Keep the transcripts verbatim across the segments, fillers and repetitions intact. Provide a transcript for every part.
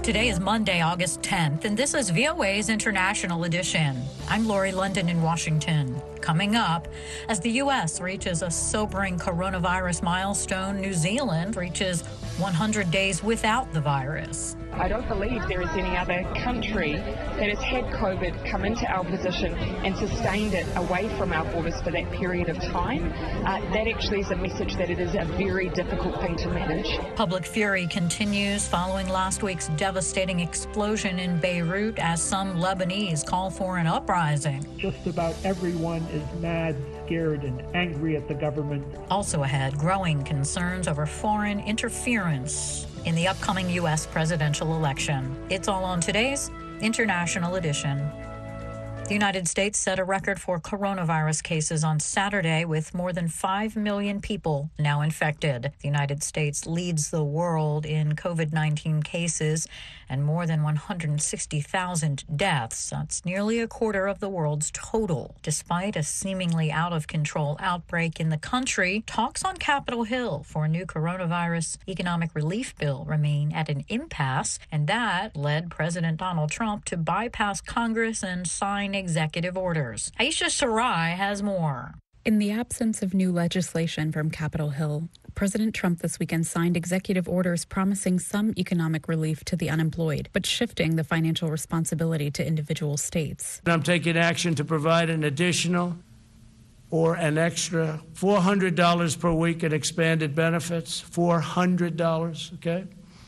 Today is Monday, August tenth, and this is V O A's International Edition. I'm Lori London in Washington. Coming up, as the U S reaches a sobering coronavirus milestone, New Zealand reaches one hundred days without the virus. I don't believe there is any other country that has had COVID come into our position and sustained it away from our borders for that period of time. Uh, that actually is a message that it is a very difficult thing to manage. Public fury continues following last week's devastating explosion in Beirut as some Lebanese call for an uprising. Just about everyone is mad, scared, and angry at the government. Also ahead, growing concerns over foreign interference in the upcoming U S presidential election. It's all on today's International Edition. The United States set a record for coronavirus cases on Saturday, with more than five million people now infected. The United States leads the world in COVID nineteen cases and more than one hundred sixty thousand deaths. That's nearly a quarter of the world's total. Despite a seemingly out-of-control outbreak in the country, talks on Capitol Hill for a new coronavirus economic relief bill remain at an impasse, and that led President Donald Trump to bypass Congress and sign executive orders. Aisha Sarai has more. In the absence of new legislation from Capitol Hill, President Trump this weekend signed executive orders promising some economic relief to the unemployed, but shifting the financial responsibility to individual states. I'm taking action to provide an additional or an extra four hundred dollars per week in expanded benefits, four hundred dollars, okay?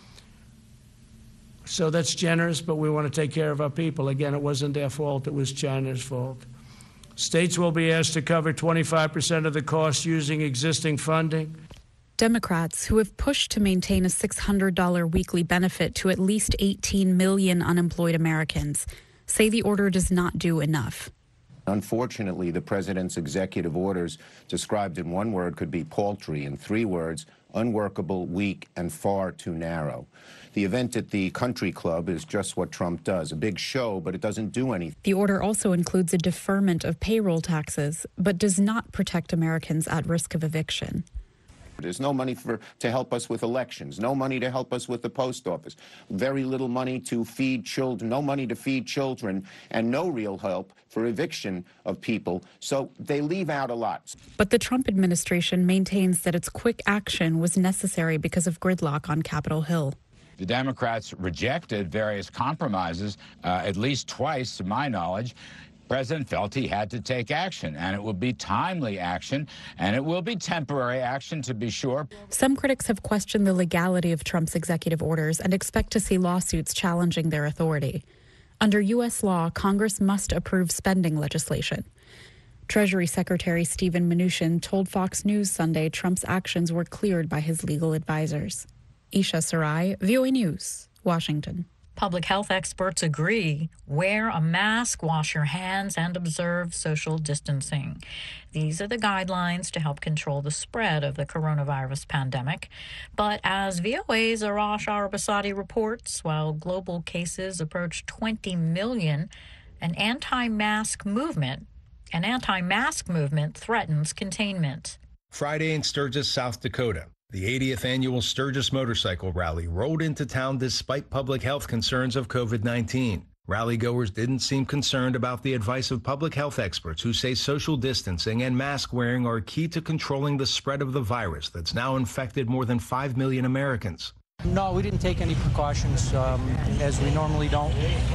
So that's generous, but we want to take care of our people. Again, it wasn't their fault, it was China's fault. States will be asked to cover twenty-five percent of the cost using existing funding. Democrats, who have pushed to maintain a six hundred dollars weekly benefit to at least eighteen million unemployed Americans, say the order does not do enough. Unfortunately, the president's executive orders, described in one word, could be paltry. In three words, unworkable, weak, and far too narrow. The event at the country club is just what Trump does, a big show, but it doesn't do anything. The order also includes a deferment of payroll taxes, but does not protect Americans at risk of eviction. There's no money for to help us with elections, no money to help us with the post office, very little money to feed children, no money to feed children, and no real help for eviction of people. So they leave out a lot. But the Trump administration maintains that its quick action was necessary because of gridlock on Capitol Hill. The Democrats rejected various compromises uh, at least twice, to my knowledge. President felt he had to take action, and it will be timely action, and it will be temporary action, to be sure. Some critics have questioned the legality of Trump's executive orders and expect to see lawsuits challenging their authority. Under U S law, Congress must approve spending legislation. Treasury Secretary Steven Mnuchin told Fox News Sunday Trump's actions were cleared by his legal advisors. Isha Sarai, V O A News, Washington. Public health experts agree. Wear a mask, wash your hands, and observe social distancing. These are the guidelines to help control the spread of the coronavirus pandemic. But as V O A's Arash Arabasadi reports, while global cases approach twenty million, an anti-mask movement, an anti-mask movement threatens containment. Friday in Sturgis, South Dakota, the eightieth annual Sturgis Motorcycle Rally rolled into town despite public health concerns of COVID nineteen. Rally-goers didn't seem concerned about the advice of public health experts who say social distancing and mask wearing are key to controlling the spread of the virus that's now infected more than five million Americans. No, we didn't take any precautions, um, as we normally don't.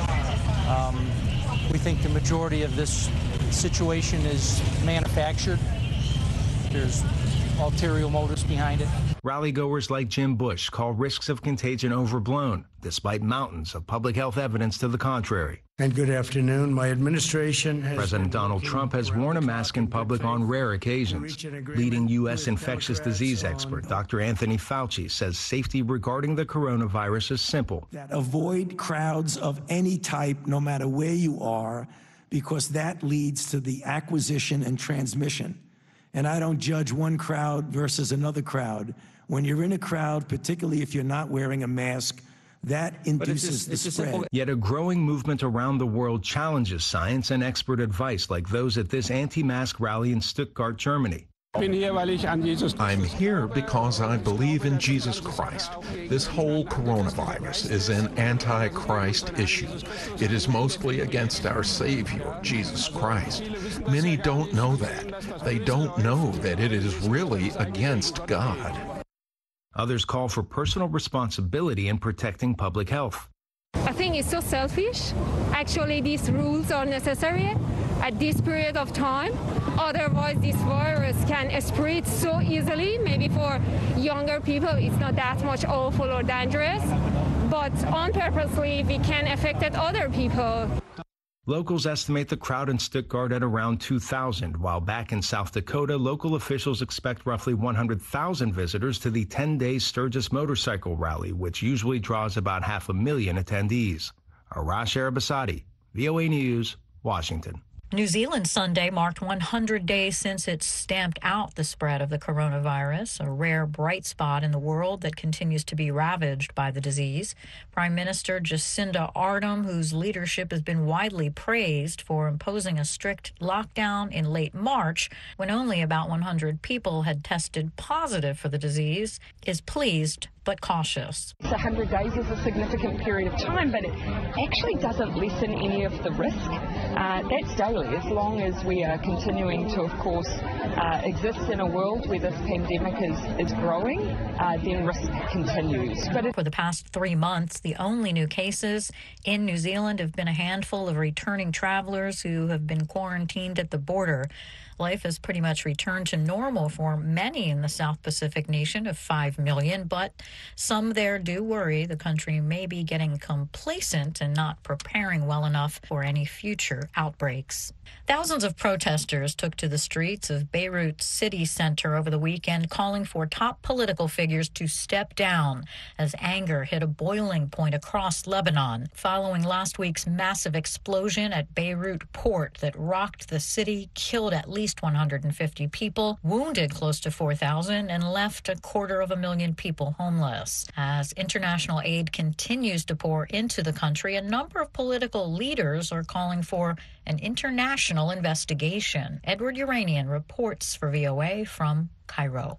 Um, we think the majority of this situation is manufactured. There's ulterior motives behind it. Rally-goers like Jim Bush call risks of contagion overblown, despite mountains of public health evidence to the contrary. And good afternoon. My administration has... President Donald Trump has worn a mask in public on rare occasions. Leading U S infectious disease expert Doctor Anthony Fauci says safety regarding the coronavirus is simple. That avoid crowds of any type, no matter where you are, because that leads to the acquisition and transmission. And I don't judge one crowd versus another crowd. When you're in a crowd, particularly if you're not wearing a mask, that induces the spread. Yet a growing movement around the world challenges science and expert advice like those at this anti-mask rally in Stuttgart, Germany. I'm here because I believe in Jesus Christ. This whole coronavirus is an anti-Christ issue. It is mostly against our Savior, Jesus Christ. Many don't know that. They don't know that it is really against God. Others call for personal responsibility in protecting public health. I think it's so selfish. Actually, these rules are necessary at this period of time. Otherwise, this virus can spread so easily. Maybe for younger people, it's not that much awful or dangerous. But unpurposely, we can affect other people. Locals estimate the crowd in Stuttgart at around two thousand, while back in South Dakota, local officials expect roughly one hundred thousand visitors to the ten-day Sturgis motorcycle rally, which usually draws about half a million attendees. Arash Arabasadi, V O A News, Washington. New Zealand Sunday marked one hundred days since it stamped out the spread of the coronavirus, a rare bright spot in the world that continues to be ravaged by the disease. Prime Minister Jacinda Ardern, whose leadership has been widely praised for imposing a strict lockdown in late March when only about one hundred people had tested positive for the disease, is pleased but cautious. one hundred days is a significant period of time, but it actually doesn't lessen any of the risk. Uh, that's daily. As long as we are continuing to, of course, uh, exist in a world where this pandemic is, is growing, uh, then risk continues. But for the past three months, the only new cases in New Zealand have been a handful of returning travelers who have been quarantined at the border. Life has pretty much returned to normal for many in the South Pacific nation of five million, but some there do worry the country may be getting complacent and not preparing well enough for any future outbreaks. Thousands of protesters took to the streets of Beirut's city center over the weekend, calling for top political figures to step down as anger hit a boiling point across Lebanon following last week's massive explosion at Beirut port that rocked the city, killed at least one hundred fifty people, wounded close to four thousand, and left a quarter of a million people homeless. As international aid continues to pour into the country, a number of political leaders are calling for an international investigation. Edward Uranian reports for V O A from Cairo.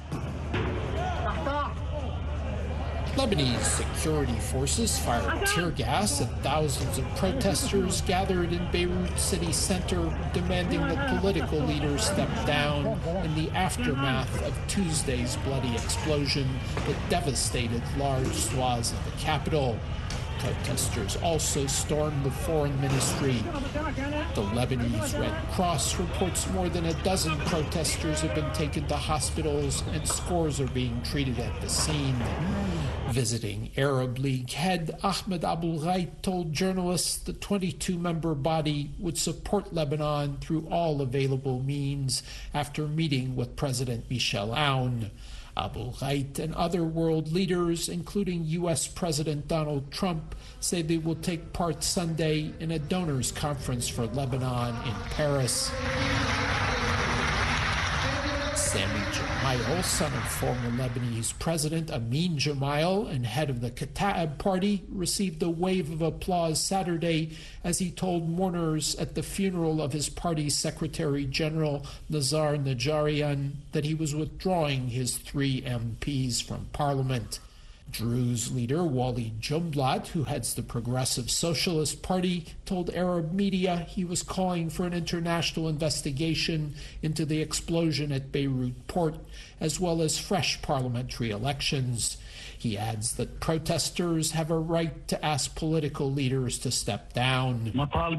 Lebanese security forces fired tear gas at thousands of protesters gathered in Beirut city center, demanding that political leaders step down in the aftermath of Tuesday's bloody explosion that devastated large swaths of the capital. Protesters also stormed the foreign ministry. The Lebanese Red Cross reports more than a dozen protesters have been taken to hospitals and scores are being treated at the scene. Visiting Arab League head Ahmed Abul Ghait told journalists the twenty-two member body would support Lebanon through all available means after meeting with President Michel Aoun. Abul Ghait and other world leaders, including U S President Donald Trump, say they will take part Sunday in a donors conference for Lebanon in Paris. Sami Gemayel, son of former Lebanese President Amin Gemayel and head of the Kataib party, received a wave of applause Saturday as he told mourners at the funeral of his party's Secretary General Nazar Najarian that he was withdrawing his three M Ps from parliament. Druze leader Wali Jumblat, who heads the Progressive Socialist Party, told Arab media he was calling for an international investigation into the explosion at Beirut port, as well as fresh parliamentary elections. He adds that protesters have a right to ask political leaders to step down.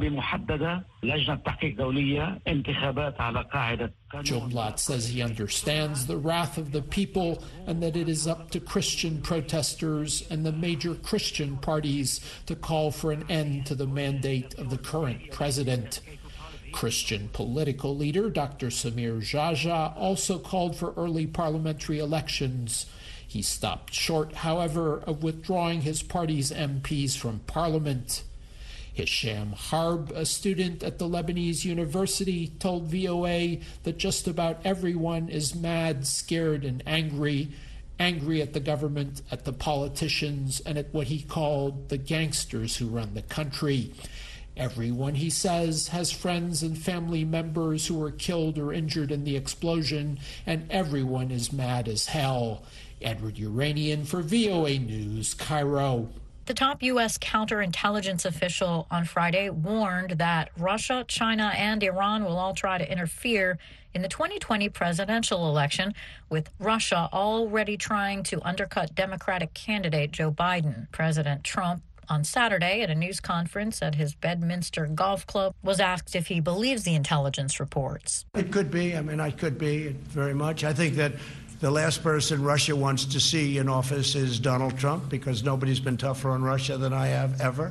Jumblat says he understands the wrath of the people and that it is up to Christian protesters and the major Christian parties to call for an end to the mandate of the current president. Christian political leader Doctor Samir Jaja also called for early parliamentary elections. He stopped short, however, of withdrawing his party's M Ps from parliament. Hisham Harb, a student at the Lebanese University, told V O A that just about everyone is mad, scared, and angry. Angry at the government, at the politicians, and at what he called the gangsters who run the country. Everyone, he says, has friends and family members who were killed or injured in the explosion, and everyone is mad as hell. Edward Uranian for V O A News, Cairo. The top U S counterintelligence official on Friday warned that Russia, China, and Iran will all try to interfere in the twenty twenty presidential election, with Russia already trying to undercut Democratic candidate Joe Biden. President Trump, on Saturday at a news conference at his Bedminster Golf Club, was asked if he believes the intelligence reports. It could be. I mean, I could be very much. I think that the last person Russia wants to see in office is Donald Trump, because nobody's been tougher on Russia than I have ever.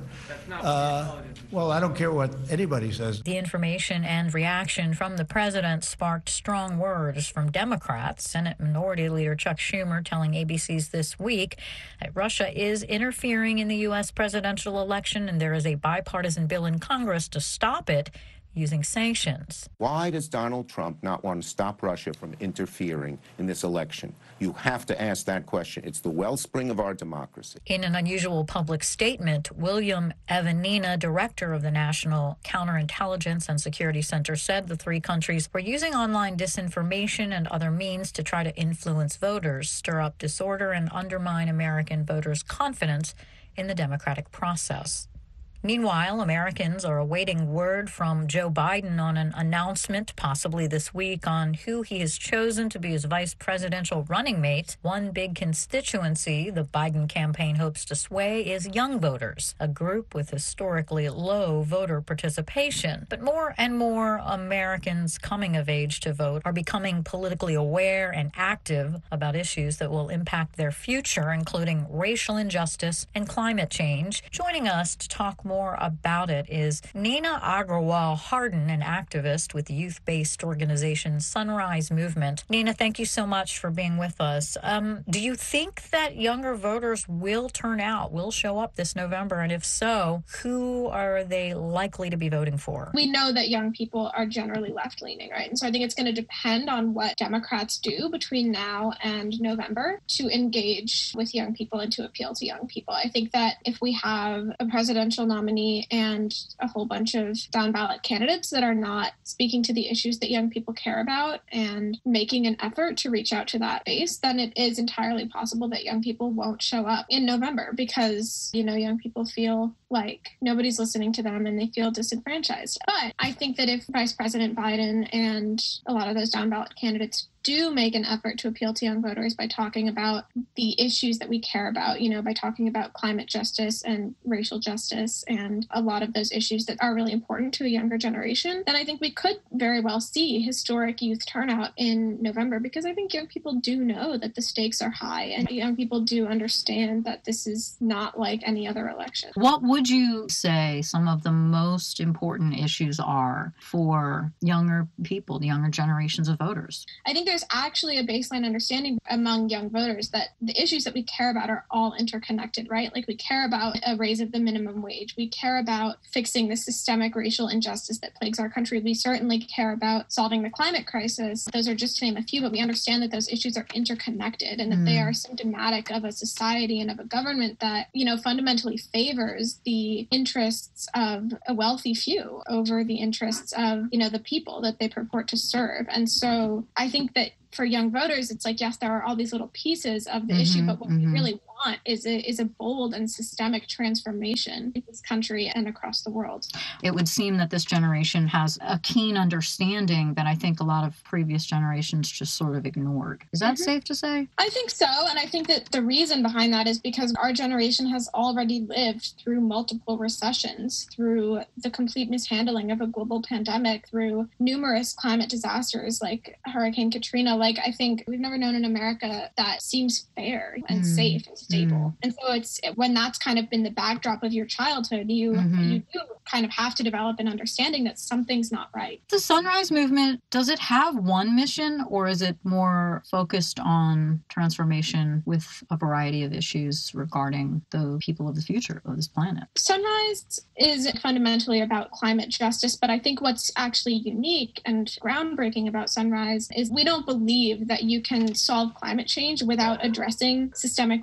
Uh, well, I don't care what anybody says. The information and reaction from the president sparked strong words from Democrats. Senate Minority Leader Chuck Schumer telling A B C's This Week that Russia is interfering in the U S presidential election, and there is a bipartisan bill in Congress to stop it using sanctions. Why does Donald Trump not want to stop Russia from interfering in this election? You have to ask that question. It's the wellspring of our democracy. In an unusual public statement, William Evanina, director of the National Counterintelligence and Security Center, said the three countries were using online disinformation and other means to try to influence voters, stir up disorder, and undermine American voters' confidence in the democratic process. Meanwhile, Americans are awaiting word from Joe Biden on an announcement, possibly this week, on who he has chosen to be his vice presidential running mate. One big constituency the Biden campaign hopes to sway is young voters, a group with historically low voter participation. But more and more Americans coming of age to vote are becoming politically aware and active about issues that will impact their future, including racial injustice and climate change. Joining us to talk more More about it is Nina Agrawal Harden, an activist with the youth-based organization Sunrise Movement. Nina, thank you so much for being with us. Um, do you think that younger voters will turn out, will show up this November? And if so, who are they likely to be voting for? We know that young people are generally left-leaning, right? And so I think it's going to depend on what Democrats do between now and November to engage with young people and to appeal to young people. I think that if we have a presidential nominee and a whole bunch of down ballot candidates that are not speaking to the issues that young people care about and making an effort to reach out to that base, then it is entirely possible that young people won't show up in November because, you know, young people feel like nobody's listening to them and they feel disenfranchised. But I think that if Vice President Biden and a lot of those down ballot candidates do make an effort to appeal to young voters by talking about the issues that we care about, you know, by talking about climate justice and racial justice and a lot of those issues that are really important to a younger generation, then I think we could very well see historic youth turnout in November, because I think young people do know that the stakes are high and young people do understand that this is not like any other election. What would you say some of the most important issues are for younger people, the younger generations of voters? I think there's actually a baseline understanding among young voters that the issues that we care about are all interconnected, right? Like we care about a raise of the minimum wage. We care about fixing the systemic racial injustice that plagues our country. We certainly care about solving the climate crisis. Those are just to name a few, but we understand that those issues are interconnected and that mm. they are symptomatic of a society and of a government that, you know, fundamentally favors the interests of a wealthy few over the interests of, you know, the people that they purport to serve. And so I think that for young voters, it's like, yes, there are all these little pieces of the mm-hmm, issue, but what mm-hmm. we really want is a, is a bold and systemic transformation in this country and across the world. It would seem that this generation has a keen understanding that I think a lot of previous generations just sort of ignored. Is that mm-hmm. safe to say? I think so. And I think that the reason behind that is because our generation has already lived through multiple recessions, through the complete mishandling of a global pandemic, through numerous climate disasters like Hurricane Katrina. Like, I think we've never known an America that seems fair and mm. safe and stable. Mm. And so it's when that's kind of been the backdrop of your childhood, you mm-hmm. you do kind of have to develop an understanding that something's not right. The Sunrise Movement, does it have one mission, or is it more focused on transformation with a variety of issues regarding the people of the future of this planet? Sunrise is fundamentally about climate justice, but I think what's actually unique and groundbreaking about Sunrise is we don't believe that you can solve climate change without addressing systemic racism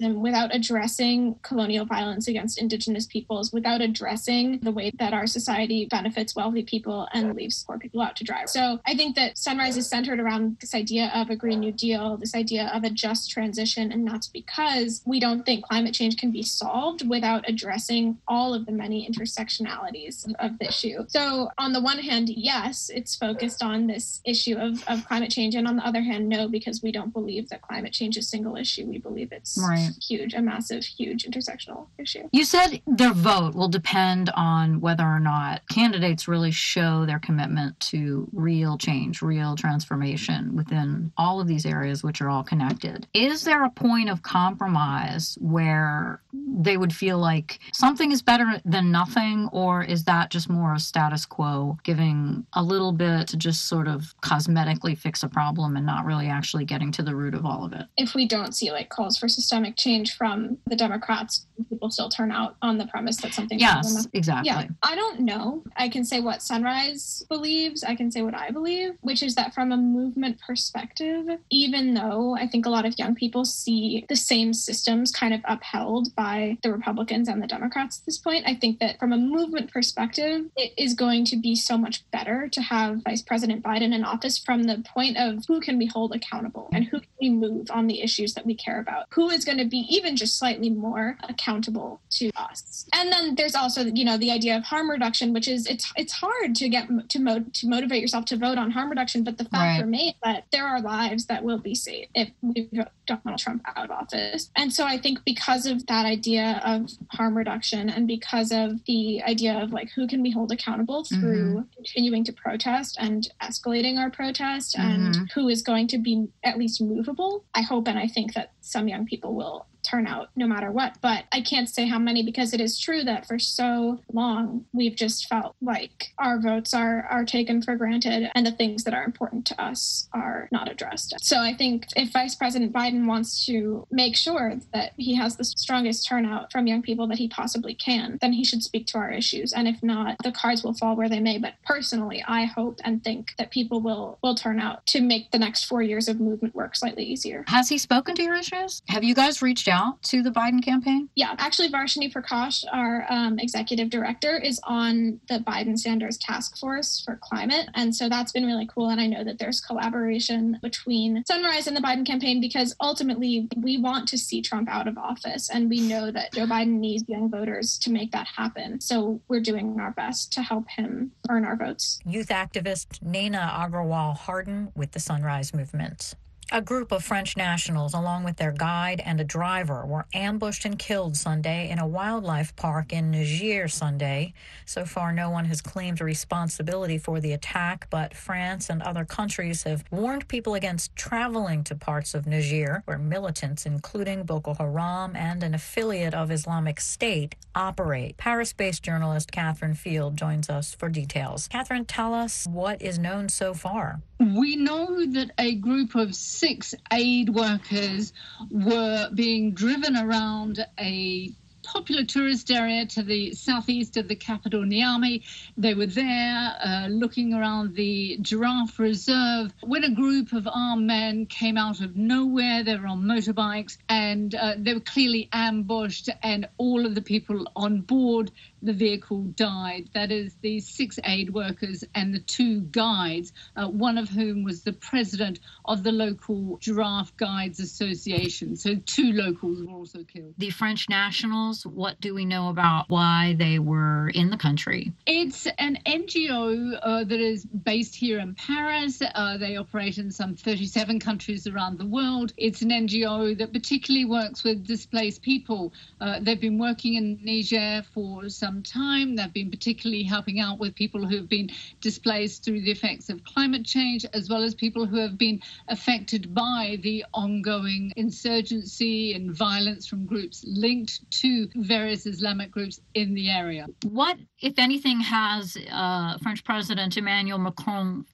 racism, without addressing colonial violence against Indigenous peoples, without addressing the way that our society benefits wealthy people and leaves poor people out to dry. So I think that Sunrise is centered around this idea of a Green New Deal, this idea of a just transition, and that's because we don't think climate change can be solved without addressing all of the many intersectionalities of the issue. So on the one hand, yes, it's focused on this issue of, of climate change, and on the other hand, no, because we don't believe that climate change is a single issue. We believe it's right. huge, a massive, huge intersectional issue. You said their vote will depend on whether or not candidates really show their commitment to real change, real transformation within all of these areas, which are all connected. Is there a point of compromise where they would feel like something is better than nothing, or is that just more of status quo, giving a little bit to just sort of cosmetically fix a problem and not really actually getting to the root of all of it? If we don't see like calls for systemic change from the Democrats, people still turn out on the premise that something. Yes, exactly. Yeah, I don't know. I can say what Sunrise believes. I can say what I believe, which is that from a movement perspective, even though I think a lot of young people see the same systems kind of upheld by the Republicans and the Democrats at this point, I think that from a movement perspective, it is going to be so much better to have Vice President Biden in office from the point of who can we hold accountable and who can we move on the issues that we care about, who is going to be even just slightly more accountable to us. And then there's also, you know, the idea of harm reduction, which is it's it's hard to get to mo- to motivate yourself to vote on harm reduction, but the fact right. remains that there are lives that will be saved if we vote Donald Trump out of office. And so I think because of that idea of harm reduction and because of the idea of like who can we hold accountable through mm-hmm. continuing to protest and escalating our protest mm-hmm. and who is going to be at least movable, I hope and I think that some young people will turn out no matter what. But I can't say how many, because it is true that for so long we've just felt like our votes are are taken for granted and the things that are important to us are not addressed. So I think if Vice President Biden wants to make sure that he has the strongest turnout from young people that he possibly can, then he should speak to our issues. And if not, the cards will fall where they may. But personally, I hope and think that people will will turn out to make the next four years of movement work slightly easier. Has he spoken to your issues? Have you guys reached out to the Biden campaign? Yeah, actually, Varshini Prakash, our um, executive director, is on the Biden-Sanders task force for climate. And so that's been really cool. And I know that there's collaboration between Sunrise and the Biden campaign because ultimately we want to see Trump out of office. And we know that Joe Biden needs young voters to make that happen. So we're doing our best to help him earn our votes. Youth activist Naina Agrawal Hardin with the Sunrise Movement. A group of French nationals, along with their guide and a driver, were ambushed and killed Sunday in a wildlife park in Niger Sunday. So far, no one has claimed responsibility for the attack, but France and other countries have warned people against traveling to parts of Niger where militants, including Boko Haram and an affiliate of Islamic State, operate. Paris-based journalist Catherine Field joins us for details. Catherine, tell us what is known so far. We know that a group of six aid workers were being driven around a popular tourist area to the southeast of the capital, Niamey. They were there uh, looking around the giraffe reserve when a group of armed men came out of nowhere. They were on motorbikes and uh, they were clearly ambushed, and all of the people on board the vehicle died. That is, the six aid workers and the two guides, uh, one of whom was the president of the local Giraffe Guides Association. So two locals were also killed. The French nationals, what do we know about why they were in the country? It's an N G O uh, that is based here in Paris. Uh, they operate in some thirty-seven countries around the world. It's an N G O that particularly works with displaced people. Uh, they've been working in Niger for some time. They've been particularly helping out with people who have been displaced through the effects of climate change, as well as people who have been affected by the ongoing insurgency and violence from groups linked to various Islamic groups in the area. What, if anything, has uh, French President Emmanuel Macron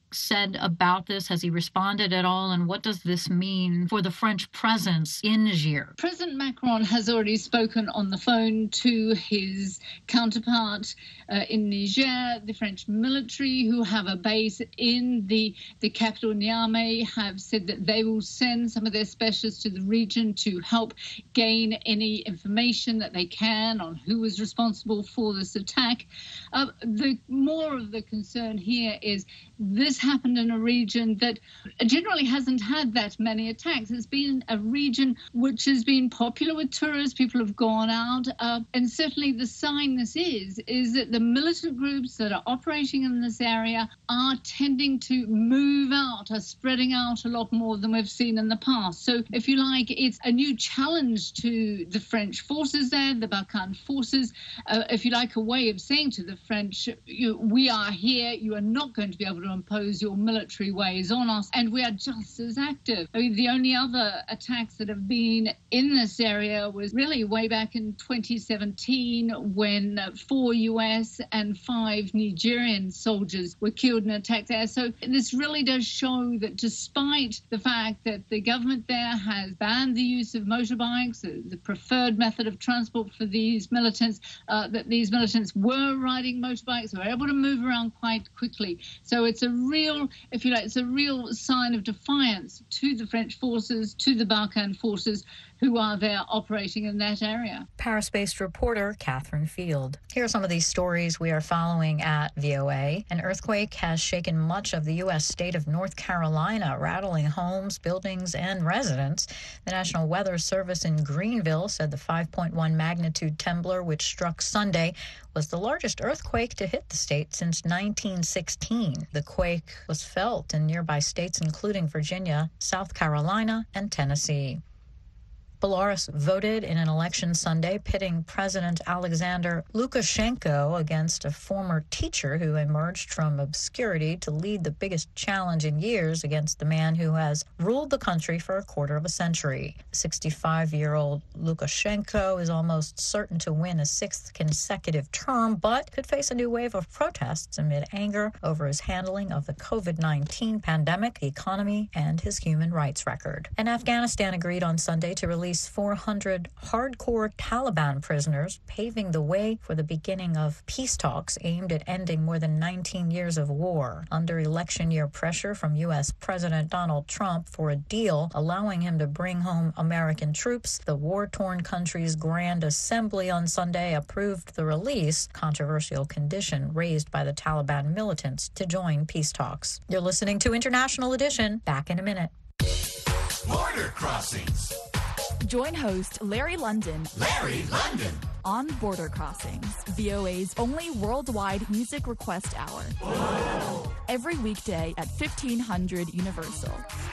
said about this? Has he responded at all? And what does this mean for the French presence in Niger? President Macron has already spoken on the phone to his counterpart uh, in Niger. The French military, who have a base in the, the capital Niamey, have said that they will send some of their specialists to the region to help gain any information that they can on who was responsible for this attack. Uh, the more of the concern here is this happened in a region that generally hasn't had that many attacks. It's been a region which has been popular with tourists. People have gone out. Uh, and certainly the sign this is, is that the militant groups that are operating in this area are tending to move out, are spreading out a lot more than we've seen in the past. So if you like, it's a new challenge to the French forces there, the Barkhane forces. Uh, if you like, a way of saying to the French, you, we are here. You are not going to be able to impose your military ways on us, and we are just as active. I mean, the only other attacks that have been in this area was really way back in twenty seventeen when four U S and five Nigerian soldiers were killed in an attack there. So this really does show that despite the fact that the government there has banned the use of motorbikes, the preferred method of transport for these militants, uh, that these militants were riding motorbikes, were able to move around quite quickly. So it's a real, if you like, it's a real sign of defiance to the French forces, to the Barkhane forces, who are there operating in that area. Paris-based reporter Catherine Field. Here are some of these stories we are following at V O A. An earthquake has shaken much of the U S state of North Carolina, rattling homes, buildings, and residents. The National Weather Service in Greenville said the five point one magnitude trembler, which struck Sunday, was the largest earthquake to hit the state since nineteen sixteen. The quake was felt in nearby states including Virginia, South Carolina, and Tennessee. Belarus voted in an election Sunday pitting President Alexander Lukashenko against a former teacher who emerged from obscurity to lead the biggest challenge in years against the man who has ruled the country for a quarter of a century. sixty-five-year-old Lukashenko is almost certain to win a sixth consecutive term, but could face a new wave of protests amid anger over his handling of the COVID nineteen pandemic, the economy, and his human rights record. And Afghanistan agreed on Sunday to release four hundred hardcore Taliban prisoners, paving the way for the beginning of peace talks aimed at ending more than nineteen years of war. Under election year pressure from U S President Donald Trump for a deal allowing him to bring home American troops, the war-torn country's Grand Assembly on Sunday approved the release, controversial condition raised by the Taliban militants to join peace talks. You're listening to International Edition. Back in a minute. Border Crossings. Join host Larry London. Larry London. On Border Crossings, V O A's only worldwide music request hour. Whoa. Every weekday at fifteen hundred Universal.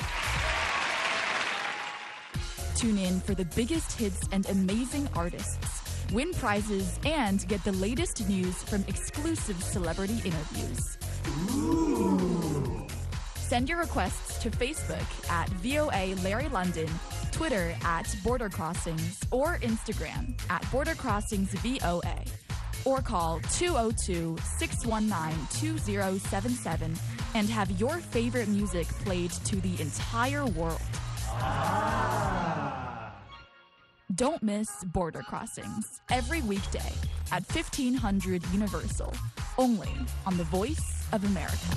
Tune in for the biggest hits and amazing artists. Win prizes and get the latest news from exclusive celebrity interviews. Ooh. Send your requests to Facebook at V O A Larry London, Twitter at Border Crossings, or Instagram at Border Crossings V O A. Or call two oh two, six one nine, two oh seven seven and have your favorite music played to the entire world. Ah. Don't miss Border Crossings every weekday at fifteen hundred Universal, only on the Voice of America.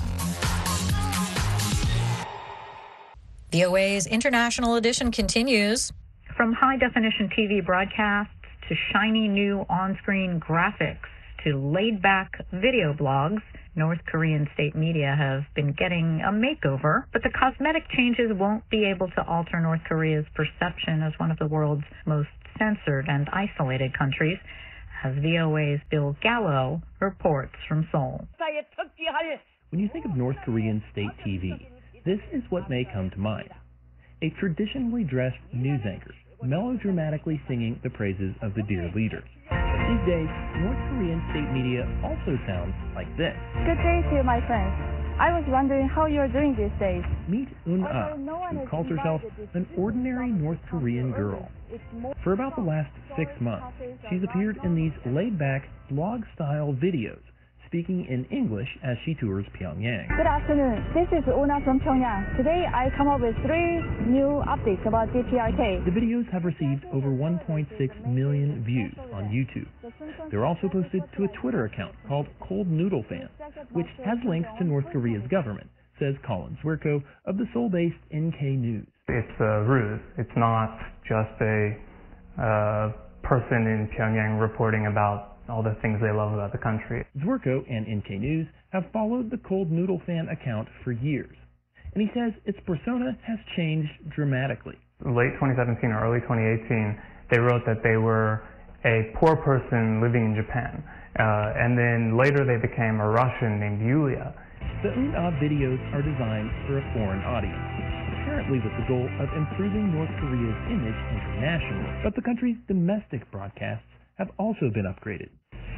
V O A's International Edition continues. From high-definition T V broadcasts to shiny new on-screen graphics to laid-back video blogs, North Korean state media have been getting a makeover, but the cosmetic changes won't be able to alter North Korea's perception as one of the world's most censored and isolated countries, as V O A's Bill Gallo reports from Seoul. When you think of North Korean state T V, this is what may come to mind. A traditionally dressed news anchor, melodramatically singing the praises of the dear leader. These days, North Korean state media also sounds like this. Good day to you, my friends. I was wondering how you're doing these days. Meet Un-ah, who calls herself an ordinary North Korean girl. For about the last six months, she's appeared in these laid-back, blog-style videos, speaking in English as she tours Pyongyang. Good afternoon. This is Una from Pyongyang. Today I come up with three new updates about D P R K. The videos have received over one point six million views on YouTube. They're also posted to a Twitter account called Cold Noodle Fan, which has links to North Korea's government, says Colin Zwirko of the Seoul-based N K News. It's a ruse. It's not just a uh, person in Pyongyang reporting about all the things they love about the country. Zwirko and N K News have followed the Cold Noodle Fan account for years, and he says its persona has changed dramatically. Late twenty seventeen or early twenty eighteen, they wrote that they were a poor person living in Japan, uh, and then later they became a Russian named Yulia. The Un-Ah videos are designed for a foreign audience, apparently with the goal of improving North Korea's image internationally, but the country's domestic broadcasts have also been upgraded.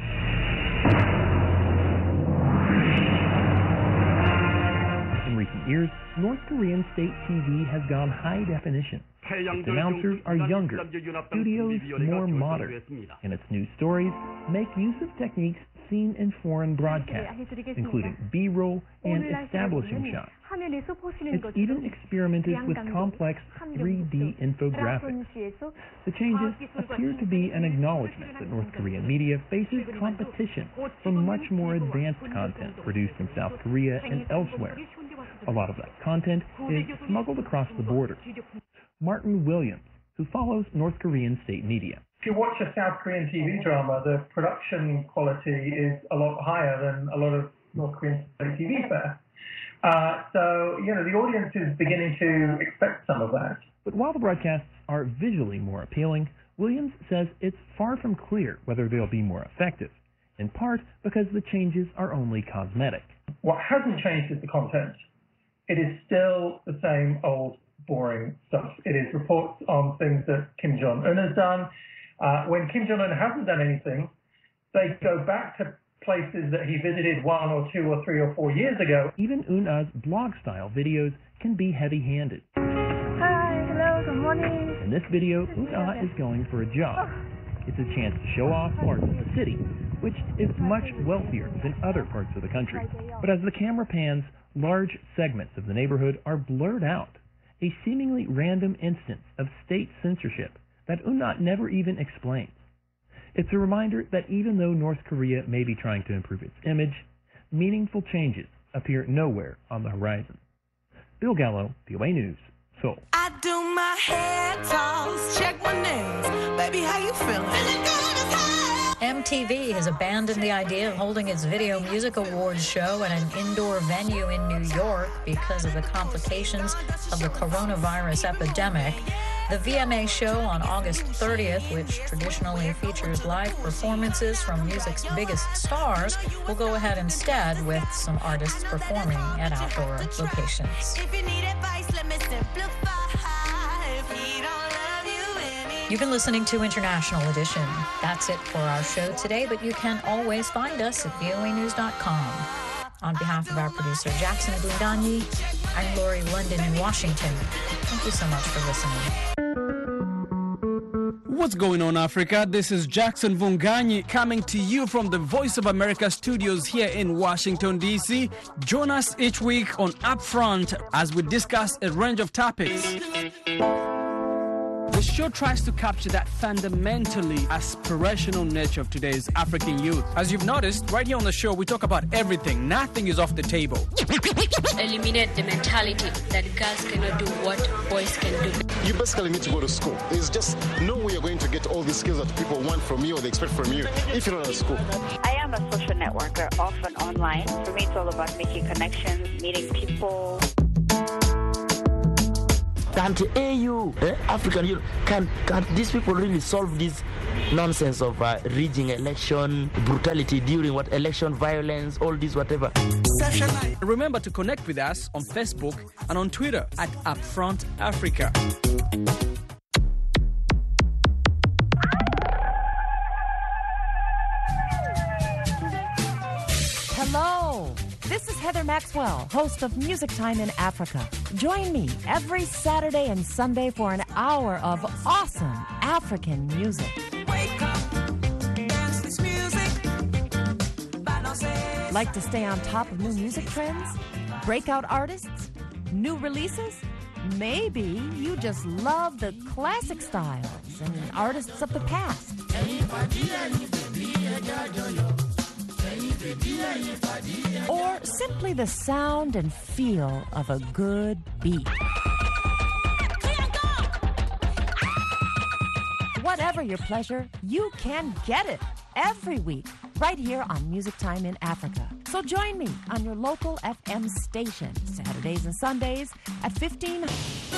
In recent years, North Korean state T V has gone high definition. Its announcers are younger, studios more modern, and its news stories make use of techniques seen in foreign broadcasts, including B-roll and establishing shots. It's even experimented with complex three D infographics. The changes appear to be an acknowledgement that North Korean media faces competition from much more advanced content produced in South Korea and elsewhere. A lot of that content is smuggled across the border. Martin Williams, who follows North Korean state media. If you watch a South Korean T V drama, the production quality is a lot higher than a lot of North Korean state T V fare. Uh, so, you know, the audience is beginning to expect some of that. But while the broadcasts are visually more appealing, Williams says it's far from clear whether they'll be more effective, in part because the changes are only cosmetic. What hasn't changed is the content. It is still the same old boring stuff. It is reports on things that Kim Jong-un has done. Uh, when Kim Jong-un hasn't done anything, they go back to places that he visited one or two or three or four years ago. Even Un-Ah's blog-style videos can be heavy-handed. Hi, hello, good morning. In this video, Un-Ah is going for a jog. It's a chance to show off parts of the city, which is much wealthier than other parts of the country. But as the camera pans, large segments of the neighborhood are blurred out, a seemingly random instance of state censorship that Un-Ah never even explains. It's a reminder that even though North Korea may be trying to improve its image, meaningful changes appear nowhere on the horizon. Bill Gallo, V O A News, Seoul. I do my hair toss, check my nails. Baby, how you feeling? M T V has abandoned the idea of holding its Video Music Awards show at an indoor venue in New York because of the complications of the coronavirus epidemic. The V M A show on August thirtieth, which traditionally features live performances from music's biggest stars, will go ahead instead with some artists performing at outdoor locations. You've been listening to International Edition. That's it for our show today, but you can always find us at V O A news dot com. On behalf of our producer, Jackson Bundanyi, I'm Lori London in Washington. Thank you so much for listening. What's going on, Africa? This is Jackson Vunganyi coming to you from the Voice of America studios here in Washington, D C. Join us each week on Upfront as we discuss a range of topics. The show tries to capture that fundamentally aspirational nature of today's African youth. As you've noticed, right here on the show, we talk about everything. Nothing is off the table. Eliminate the mentality that girls cannot do what boys can do. You basically need to go to school. There's just no way you're going to get all these skills that people want from you or they expect from you if you're not at school. I am a social networker, often online. For me, it's all about making connections, meeting people. Can't A U, eh, African Union, can, can these people really solve this nonsense of uh, rigging election, brutality during what election, violence, all this whatever? Remember to connect with us on Facebook and on Twitter at Upfront Africa. Hello. This is Heather Maxwell, host of Music Time in Africa. Join me every Saturday and Sunday for an hour of awesome African music. Wake up, dance this music. Balance. Like to stay on top of new music trends? Breakout artists? New releases? Maybe you just love the classic styles and artists of the past. Or simply the sound and feel of a good beat. Whatever your pleasure, you can get it every week right here on Music Time in Africa. So join me on your local F M station Saturdays and Sundays at fifteen